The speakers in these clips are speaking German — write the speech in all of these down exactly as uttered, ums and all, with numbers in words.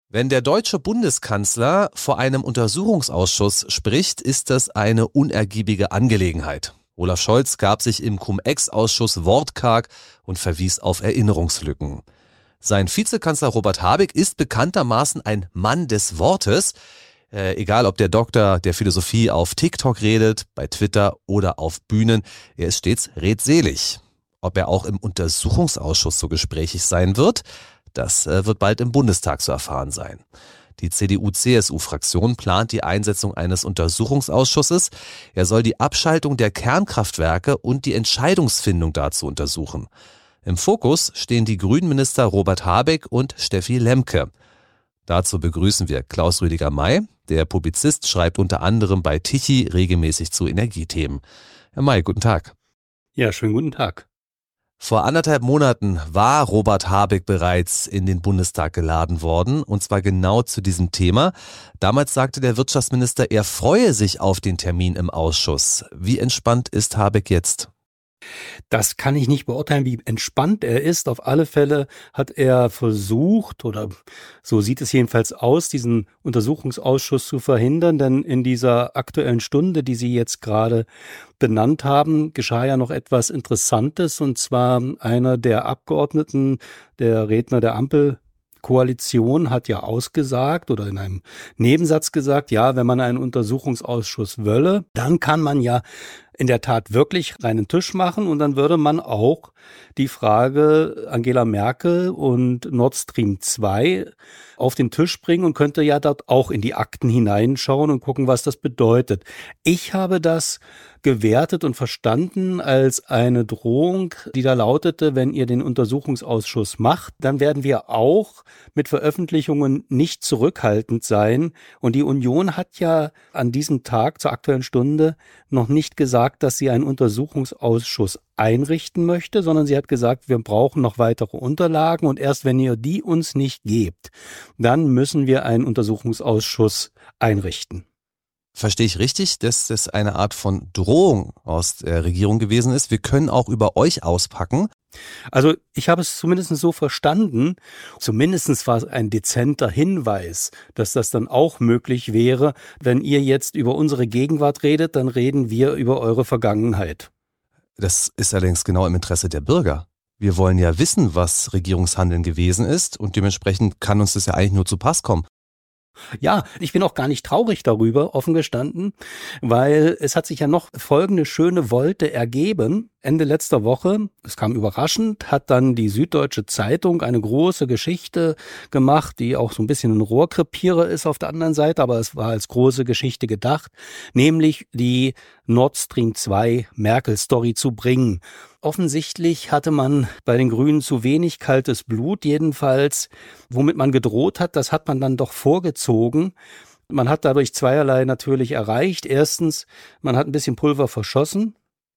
Wenn der deutsche Bundeskanzler vor einem Untersuchungsausschuss spricht, ist das eine unergiebige Angelegenheit. Olaf Scholz gab sich im Cum-Ex-Ausschuss wortkarg und verwies auf Erinnerungslücken. Sein Vizekanzler Robert Habeck ist bekanntermaßen ein Mann des Wortes. Äh, egal, ob der Doktor der Philosophie auf TikTok redet, bei Twitter oder auf Bühnen, er ist stets redselig. Ob er auch im Untersuchungsausschuss so gesprächig sein wird, das äh, wird bald im Bundestag zu erfahren sein. Die C D U-C S U-Fraktion plant die Einsetzung eines Untersuchungsausschusses. Er soll die Abschaltung der Kernkraftwerke und die Entscheidungsfindung dazu untersuchen. Im Fokus stehen die Grünen-Minister Robert Habeck und Steffi Lemke. Dazu begrüßen wir Klaus Rüdiger May. Der Publizist schreibt unter anderem bei Tichy regelmäßig zu Energiethemen. Herr May, guten Tag. Ja, schönen guten Tag. Vor anderthalb Monaten war Robert Habeck bereits in den Bundestag geladen worden, und zwar genau zu diesem Thema. Damals sagte der Wirtschaftsminister, er freue sich auf den Termin im Ausschuss. Wie entspannt ist Habeck jetzt? Das kann ich nicht beurteilen, wie entspannt er ist. Auf alle Fälle hat er versucht, oder so sieht es jedenfalls aus, diesen Untersuchungsausschuss zu verhindern. Denn in dieser aktuellen Stunde, die Sie jetzt gerade benannt haben, geschah ja noch etwas Interessantes. Und zwar einer der Abgeordneten, der Redner der Ampel, Koalition hat ja ausgesagt oder in einem Nebensatz gesagt, ja, wenn man einen Untersuchungsausschuss wolle, dann kann man ja in der Tat wirklich reinen Tisch machen und dann würde man auch die Frage Angela Merkel und Nord Stream zwei auf den Tisch bringen und könnte ja dort auch in die Akten hineinschauen und gucken, was das bedeutet. Ich habe das gewertet und verstanden als eine Drohung, die da lautete, wenn ihr den Untersuchungsausschuss macht, dann werden wir auch mit Veröffentlichungen nicht zurückhaltend sein. Und die Union hat ja an diesem Tag zur aktuellen Stunde noch nicht gesagt, dass sie einen Untersuchungsausschuss einrichten möchte, sondern sie hat gesagt, wir brauchen noch weitere Unterlagen und erst wenn ihr die uns nicht gebt, dann müssen wir einen Untersuchungsausschuss einrichten. Verstehe ich richtig, dass das eine Art von Drohung aus der Regierung gewesen ist? Wir können auch über euch auspacken. Also ich habe es zumindest so verstanden, zumindest war es ein dezenter Hinweis, dass das dann auch möglich wäre. Wenn ihr jetzt über unsere Gegenwart redet, dann reden wir über eure Vergangenheit. Das ist allerdings genau im Interesse der Bürger. Wir wollen ja wissen, was Regierungshandeln gewesen ist und dementsprechend kann uns das ja eigentlich nur zu Pass kommen. Ja, ich bin auch gar nicht traurig darüber, offen gestanden, weil es hat sich ja noch folgende schöne Wolte ergeben. Ende letzter Woche, es kam überraschend, hat dann die Süddeutsche Zeitung eine große Geschichte gemacht, die auch so ein bisschen ein Rohrkrepierer ist auf der anderen Seite, aber es war als große Geschichte gedacht, nämlich die Nord Stream zwei Merkel-Story zu bringen. Offensichtlich hatte man bei den Grünen zu wenig kaltes Blut, jedenfalls, womit man gedroht hat, das hat man dann doch vorgezogen. Man hat dadurch zweierlei natürlich erreicht. Erstens, man hat ein bisschen Pulver verschossen.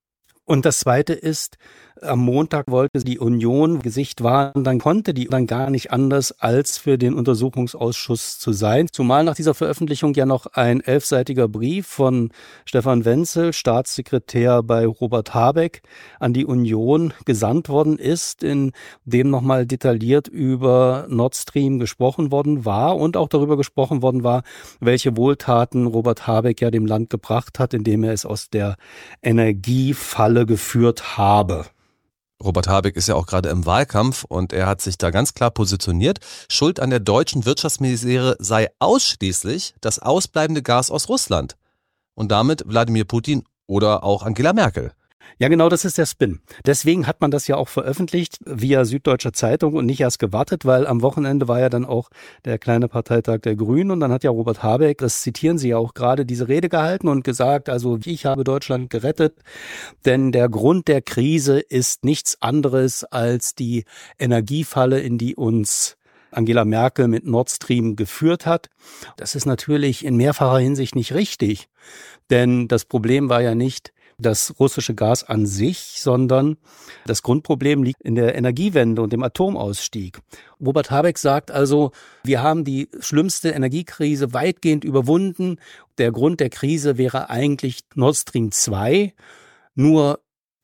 Und das Zweite ist, am Montag wollte die Union Gesicht wahren, dann konnte die dann gar nicht anders, als für den Untersuchungsausschuss zu sein. Zumal nach dieser Veröffentlichung ja noch ein elfseitiger Brief von Stefan Wenzel, Staatssekretär bei Robert Habeck, an die Union gesandt worden ist, in dem nochmal detailliert über Nord Stream gesprochen worden war und auch darüber gesprochen worden war, welche Wohltaten Robert Habeck ja dem Land gebracht hat, indem er es aus der Energiefalle geführt habe. Robert Habeck ist ja auch gerade im Wahlkampf und er hat sich da ganz klar positioniert. Schuld an der deutschen Wirtschaftsmisere sei ausschließlich das ausbleibende Gas aus Russland. Und damit Wladimir Putin oder auch Angela Merkel. Ja, genau, das ist der Spin. Deswegen hat man das ja auch veröffentlicht via Süddeutscher Zeitung und nicht erst gewartet, weil am Wochenende war ja dann auch der kleine Parteitag der Grünen und dann hat ja Robert Habeck, das zitieren Sie ja auch gerade, diese Rede gehalten und gesagt, also ich habe Deutschland gerettet, denn der Grund der Krise ist nichts anderes als die Energiefalle, in die uns Angela Merkel mit Nord Stream geführt hat. Das ist natürlich in mehrfacher Hinsicht nicht richtig, denn das Problem war ja nicht das russische Gas an sich, sondern das Grundproblem liegt in der Energiewende und dem Atomausstieg. Robert Habeck sagt also, wir haben die schlimmste Energiekrise weitgehend überwunden. Der Grund der Krise wäre eigentlich Nord Stream zwei. Nur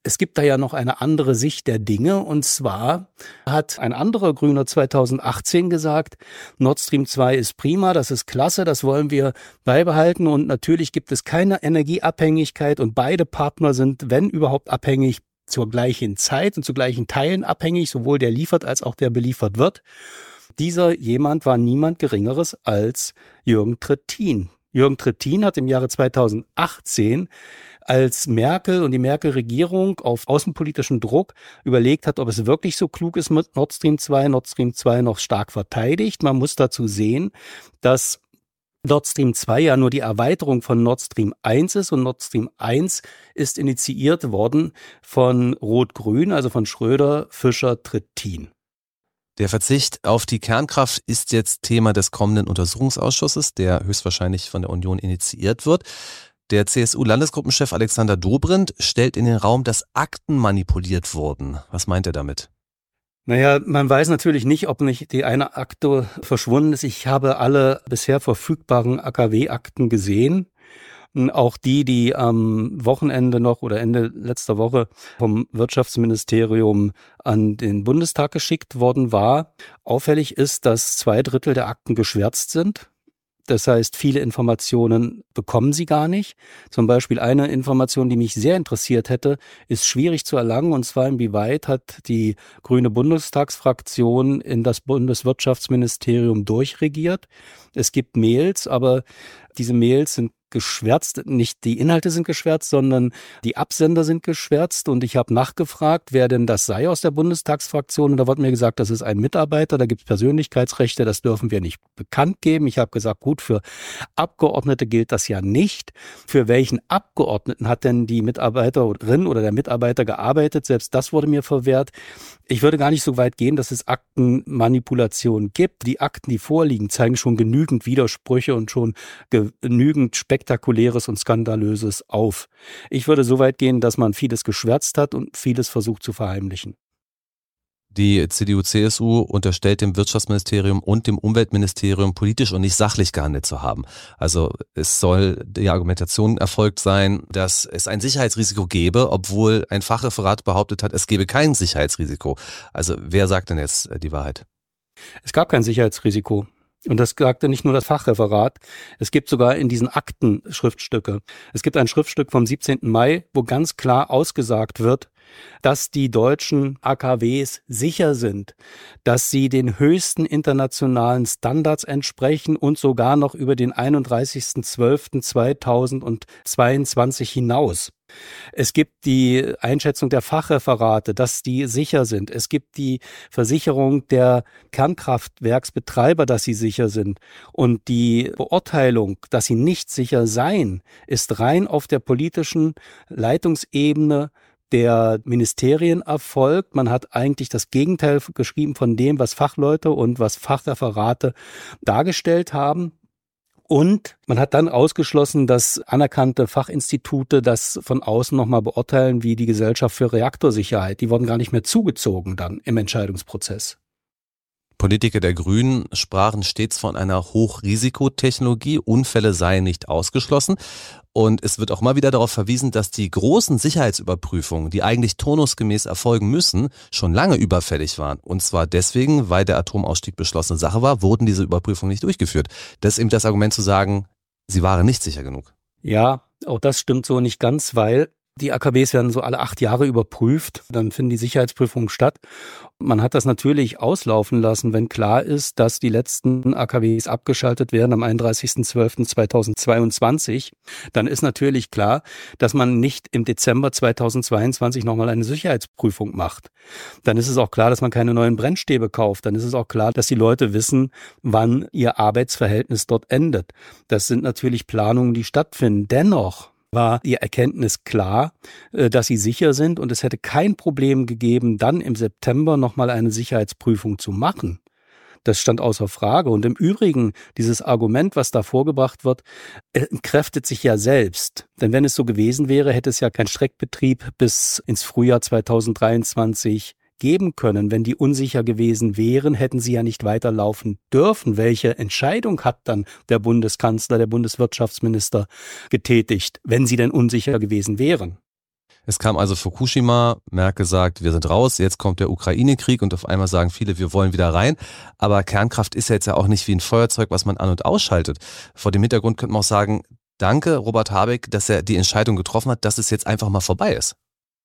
Es gibt da ja noch eine andere Sicht der Dinge, und zwar hat ein anderer Grüner zweitausendachtzehn gesagt, Nord Stream zwei ist prima, das ist klasse, das wollen wir beibehalten, und natürlich gibt es keine Energieabhängigkeit und beide Partner sind, wenn überhaupt, abhängig zur gleichen Zeit und zu gleichen Teilen abhängig, sowohl der liefert als auch der beliefert wird. Dieser jemand war niemand Geringeres als Jürgen Trittin. Jürgen Trittin hat im Jahre zweitausendachtzehn, als Merkel und die Merkel-Regierung auf außenpolitischen Druck überlegt hat, ob es wirklich so klug ist mit Nord Stream zwei, Nord Stream zwei noch stark verteidigt. Man muss dazu sehen, dass Nord Stream zwei ja nur die Erweiterung von Nord Stream eins ist, und Nord Stream eins ist initiiert worden von Rot-Grün, also von Schröder, Fischer, Trittin. Der Verzicht auf die Kernkraft ist jetzt Thema des kommenden Untersuchungsausschusses, der höchstwahrscheinlich von der Union initiiert wird. Der C S U-Landesgruppenchef Alexander Dobrindt stellt in den Raum, dass Akten manipuliert wurden. Was meint er damit? Naja, man weiß natürlich nicht, ob nicht die eine Akte verschwunden ist. Ich habe alle bisher verfügbaren A K W-Akten gesehen. Auch die, die am Wochenende noch oder Ende letzter Woche vom Wirtschaftsministerium an den Bundestag geschickt worden war. Auffällig ist, dass zwei Drittel der Akten geschwärzt sind. Das heißt, viele Informationen bekommen Sie gar nicht. Zum Beispiel eine Information, die mich sehr interessiert hätte, ist schwierig zu erlangen, und zwar inwieweit hat die grüne Bundestagsfraktion in das Bundeswirtschaftsministerium durchregiert. Es gibt Mails, aber diese Mails sind geschwärzt, nicht die Inhalte sind geschwärzt, sondern die Absender sind geschwärzt, und ich habe nachgefragt, wer denn das sei aus der Bundestagsfraktion, und da wurde mir gesagt, das ist ein Mitarbeiter, da gibt es Persönlichkeitsrechte, das dürfen wir nicht bekannt geben. Ich habe gesagt, gut, für Abgeordnete gilt das ja nicht. Für welchen Abgeordneten hat denn die Mitarbeiterin oder der Mitarbeiter gearbeitet? Selbst das wurde mir verwehrt. Ich würde gar nicht so weit gehen, dass es Aktenmanipulation gibt. Die Akten, die vorliegen, zeigen schon genügend Widersprüche und schon genügend Spektakuläres und Skandalöses auf. Ich würde so weit gehen, dass man vieles geschwärzt hat und vieles versucht zu verheimlichen. Die C D U C S U unterstellt dem Wirtschaftsministerium und dem Umweltministerium, politisch und nicht sachlich gehandelt zu haben. Also es soll die Argumentation erfolgt sein, dass es ein Sicherheitsrisiko gäbe, obwohl ein Fachreferat behauptet hat, es gäbe kein Sicherheitsrisiko. Also wer sagt denn jetzt die Wahrheit? Es gab kein Sicherheitsrisiko. Und das sagte nicht nur das Fachreferat, es gibt sogar in diesen Akten Schriftstücke. Es gibt ein Schriftstück vom siebzehnten Mai, wo ganz klar ausgesagt wird, dass die deutschen A K Ws sicher sind, dass sie den höchsten internationalen Standards entsprechen und sogar noch über den einunddreißigsten zwölften zweitausendzweiundzwanzig hinaus. Es gibt die Einschätzung der Fachreferate, dass die sicher sind. Es gibt die Versicherung der Kernkraftwerksbetreiber, dass sie sicher sind. Und die Beurteilung, dass sie nicht sicher seien, ist rein auf der politischen Leitungsebene der Ministerien erfolgt. Man hat eigentlich das Gegenteil geschrieben von dem, was Fachleute und was Fachreferate dargestellt haben. Und man hat dann ausgeschlossen, dass anerkannte Fachinstitute das von außen nochmal beurteilen, wie die Gesellschaft für Reaktorsicherheit. Die wurden gar nicht mehr zugezogen dann im Entscheidungsprozess. Politiker der Grünen sprachen stets von einer Hochrisikotechnologie. Unfälle seien nicht ausgeschlossen. Und es wird auch mal wieder darauf verwiesen, dass die großen Sicherheitsüberprüfungen, die eigentlich turnusgemäß erfolgen müssen, schon lange überfällig waren. Und zwar deswegen, weil der Atomausstieg beschlossene Sache war, wurden diese Überprüfungen nicht durchgeführt. Das ist eben das Argument zu sagen, sie waren nicht sicher genug. Ja, auch das stimmt so nicht ganz, weil die A K Ws werden so alle acht Jahre überprüft, dann finden die Sicherheitsprüfungen statt. Man hat das natürlich auslaufen lassen, wenn klar ist, dass die letzten A K Ws abgeschaltet werden am einunddreißigsten zwölften zweitausendzweiundzwanzig. Dann ist natürlich klar, dass man nicht im Dezember zweitausendzweiundzwanzig nochmal eine Sicherheitsprüfung macht. Dann ist es auch klar, dass man keine neuen Brennstäbe kauft. Dann ist es auch klar, dass die Leute wissen, wann ihr Arbeitsverhältnis dort endet. Das sind natürlich Planungen, die stattfinden. Dennoch war die Erkenntnis klar, dass sie sicher sind, und es hätte kein Problem gegeben, dann im September nochmal eine Sicherheitsprüfung zu machen. Das stand außer Frage. Und im Übrigen, dieses Argument, was da vorgebracht wird, entkräftet sich ja selbst. Denn wenn es so gewesen wäre, hätte es ja keinen Streckbetrieb bis ins Frühjahr zweitausenddreiundzwanzig geben können. Wenn die unsicher gewesen wären, hätten sie ja nicht weiterlaufen dürfen. Welche Entscheidung hat dann der Bundeskanzler, der Bundeswirtschaftsminister getätigt, wenn sie denn unsicher gewesen wären? Es kam also Fukushima, Merkel sagt, wir sind raus, jetzt kommt der Ukraine-Krieg und auf einmal sagen viele, wir wollen wieder rein. Aber Kernkraft ist ja jetzt ja auch nicht wie ein Feuerzeug, was man an- und ausschaltet. Vor dem Hintergrund könnte man auch sagen, danke Robert Habeck, dass er die Entscheidung getroffen hat, dass es jetzt einfach mal vorbei ist.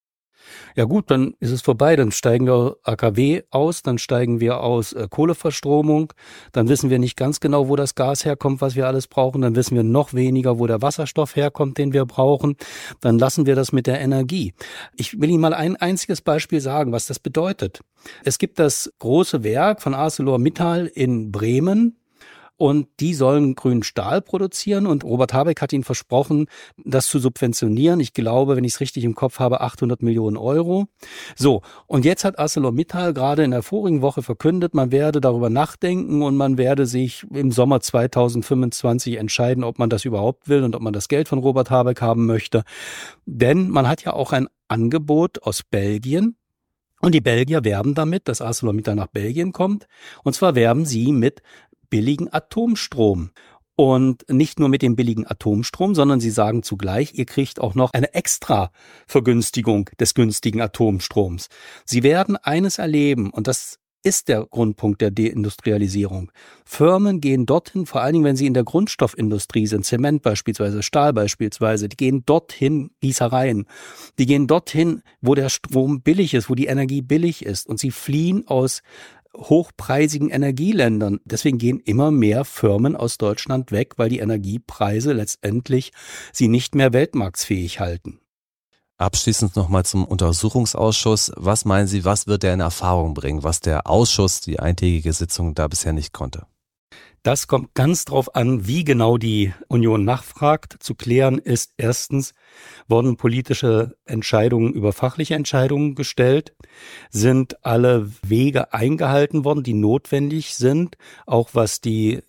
Ja gut, dann ist es vorbei, dann steigen wir A K W aus, dann steigen wir aus äh, Kohleverstromung, dann wissen wir nicht ganz genau, wo das Gas herkommt, was wir alles brauchen, dann wissen wir noch weniger, wo der Wasserstoff herkommt, den wir brauchen, dann lassen wir das mit der Energie. Ich will Ihnen mal ein einziges Beispiel sagen, was das bedeutet. Es gibt das große Werk von ArcelorMittal in Bremen, und die sollen grünen Stahl produzieren und Robert Habeck hat ihnen versprochen, das zu subventionieren. Ich glaube, wenn ich es richtig im Kopf habe, achthundert Millionen Euro. So, und jetzt hat ArcelorMittal gerade in der vorigen Woche verkündet, man werde darüber nachdenken und man werde sich im Sommer zweitausendfünfundzwanzig entscheiden, ob man das überhaupt will und ob man das Geld von Robert Habeck haben möchte. Denn man hat ja auch ein Angebot aus Belgien. Und die Belgier werben damit, dass ArcelorMittal nach Belgien kommt. Und zwar werben sie mit billigen Atomstrom. Und nicht nur mit dem billigen Atomstrom, sondern sie sagen zugleich, ihr kriegt auch noch eine extra Vergünstigung des günstigen Atomstroms. Sie werden eines erleben, und das ist der Grundpunkt der Deindustrialisierung. Firmen gehen dorthin, vor allen Dingen, wenn sie in der Grundstoffindustrie sind, Zement beispielsweise, Stahl beispielsweise, die gehen dorthin, Gießereien, die gehen dorthin, wo der Strom billig ist, wo die Energie billig ist, und sie fliehen aus hochpreisigen Energieländern. Deswegen gehen immer mehr Firmen aus Deutschland weg, weil die Energiepreise letztendlich sie nicht mehr weltmarktfähig halten. Abschließend nochmal zum Untersuchungsausschuss. Was meinen Sie, was wird der in Erfahrung bringen, was der Ausschuss, die eintägige Sitzung da bisher nicht konnte? Das kommt ganz drauf an, wie genau die Union nachfragt. Zu klären ist erstens, wurden politische Entscheidungen über fachliche Entscheidungen gestellt? Sind alle Wege eingehalten worden, die notwendig sind, auch was die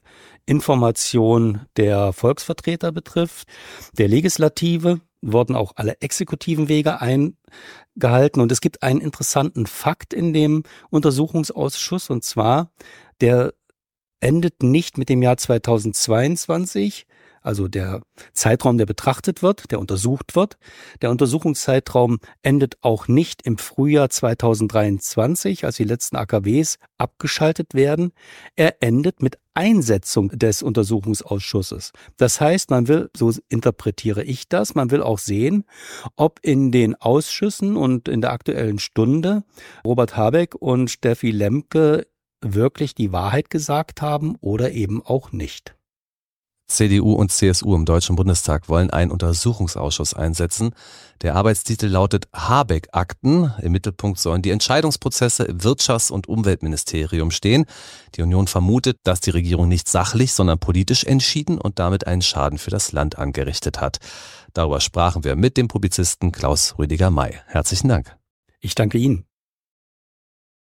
Information der Volksvertreter betrifft? Der Legislative wurden auch alle exekutiven Wege eingehalten. Und es gibt einen interessanten Fakt in dem Untersuchungsausschuss, und zwar, der endet nicht mit dem Jahr zweitausendzweiundzwanzig, also der Zeitraum, der betrachtet wird, der untersucht wird. Der Untersuchungszeitraum endet auch nicht im Frühjahr zweitausenddreiundzwanzig, als die letzten A K Ws abgeschaltet werden. Er endet mit Einsetzung des Untersuchungsausschusses. Das heißt, man will, so interpretiere ich das, man will auch sehen, ob in den Ausschüssen und in der Aktuellen Stunde Robert Habeck und Steffi Lemke wirklich die Wahrheit gesagt haben oder eben auch nicht. C D U und C S U im Deutschen Bundestag wollen einen Untersuchungsausschuss einsetzen. Der Arbeitstitel lautet Habeck-Akten. Im Mittelpunkt sollen die Entscheidungsprozesse im Wirtschafts- und Umweltministerium stehen. Die Union vermutet, dass die Regierung nicht sachlich, sondern politisch entschieden und damit einen Schaden für das Land angerichtet hat. Darüber sprachen wir mit dem Publizisten Klaus Rüdiger-May. Herzlichen Dank. Ich danke Ihnen.